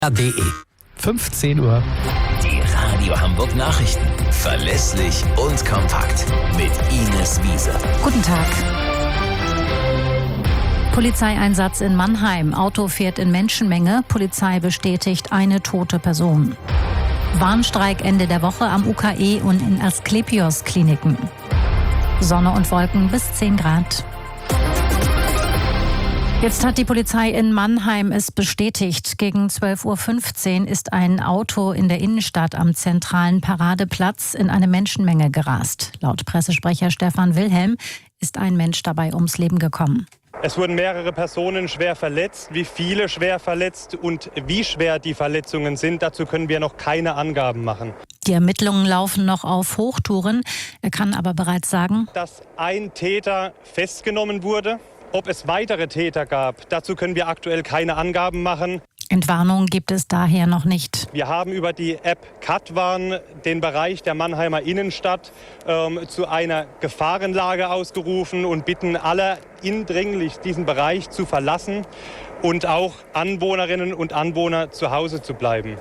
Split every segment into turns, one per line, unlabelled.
RDE. 15 Uhr.
Die Radio Hamburg Nachrichten. Verlässlich und kompakt. Mit Ines Wiese.
Guten Tag. Polizeieinsatz in Mannheim. Auto fährt in Menschenmenge. Polizei bestätigt eine tote Person. Warnstreik Ende der Woche am UKE und in Asklepios-Kliniken. Sonne und Wolken bis 10 Grad. Jetzt hat die Polizei in Mannheim es bestätigt. Gegen 12:15 Uhr ist ein Auto in der Innenstadt am zentralen Paradeplatz in eine Menschenmenge gerast. Laut Pressesprecher Stefan Wilhelm ist ein Mensch dabei ums Leben gekommen.
Es wurden mehrere Personen schwer verletzt. Wie viele schwer verletzt und wie schwer die Verletzungen sind, dazu können wir noch keine Angaben machen.
Die Ermittlungen laufen noch auf Hochtouren. Er kann aber bereits sagen,
dass ein Täter festgenommen wurde. Ob es weitere Täter gab, dazu können wir aktuell keine Angaben machen.
Entwarnung gibt es daher noch nicht.
Wir haben über die App Katwarn den Bereich der Mannheimer Innenstadt zu einer Gefahrenlage ausgerufen und bitten alle indringlich, diesen Bereich zu verlassen und auch Anwohnerinnen und Anwohner zu Hause zu bleiben.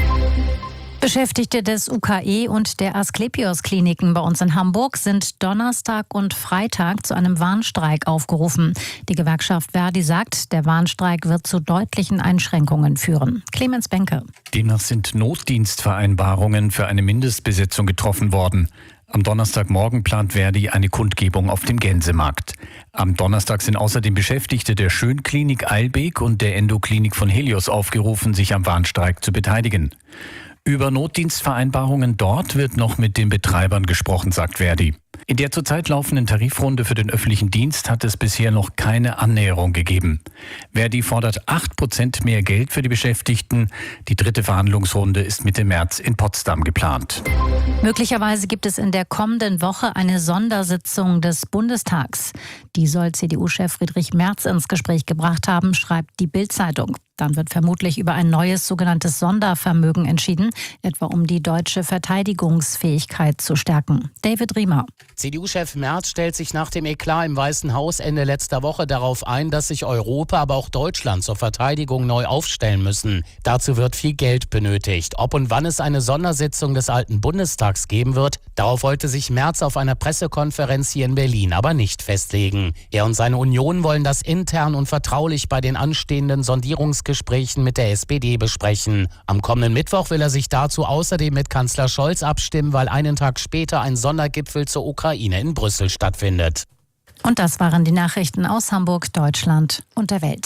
Beschäftigte des UKE und der Asklepios-Kliniken bei uns in Hamburg sind Donnerstag und Freitag zu einem Warnstreik aufgerufen. Die Gewerkschaft Verdi sagt, der Warnstreik wird zu deutlichen Einschränkungen führen. Clemens Benke.
Demnach sind Notdienstvereinbarungen für eine Mindestbesetzung getroffen worden. Am Donnerstagmorgen plant Verdi eine Kundgebung auf dem Gänsemarkt. Am Donnerstag sind außerdem Beschäftigte der Schönklinik Eilbek und der Endoklinik von Helios aufgerufen, sich am Warnstreik zu beteiligen. Über Notdienstvereinbarungen dort wird noch mit den Betreibern gesprochen, sagt Verdi. In der zurzeit laufenden Tarifrunde für den öffentlichen Dienst hat es bisher noch keine Annäherung gegeben. Verdi fordert 8% mehr Geld für die Beschäftigten. Die dritte Verhandlungsrunde ist Mitte März in Potsdam geplant.
Möglicherweise gibt es in der kommenden Woche eine Sondersitzung des Bundestags. Die soll CDU-Chef Friedrich Merz ins Gespräch gebracht haben, schreibt die Bild-Zeitung. Dann wird vermutlich über ein neues sogenanntes Sondervermögen entschieden, etwa um die deutsche Verteidigungsfähigkeit zu stärken. David Riemer.
CDU-Chef Merz stellt sich nach dem Eklat im Weißen Haus Ende letzter Woche darauf ein, dass sich Europa, aber auch Deutschland zur Verteidigung neu aufstellen müssen. Dazu wird viel Geld benötigt. Ob und wann es eine Sondersitzung des alten Bundestags geben wird, darauf wollte sich Merz auf einer Pressekonferenz hier in Berlin aber nicht festlegen. Er und seine Union wollen das intern und vertraulich bei den anstehenden Sondierungsgesprächen mit der SPD besprechen. Am kommenden Mittwoch will er sich dazu außerdem mit Kanzler Scholz abstimmen, weil einen Tag später ein Sondergipfel zur Ukraine in Brüssel stattfindet.
Und das waren die Nachrichten aus Hamburg, Deutschland und der Welt.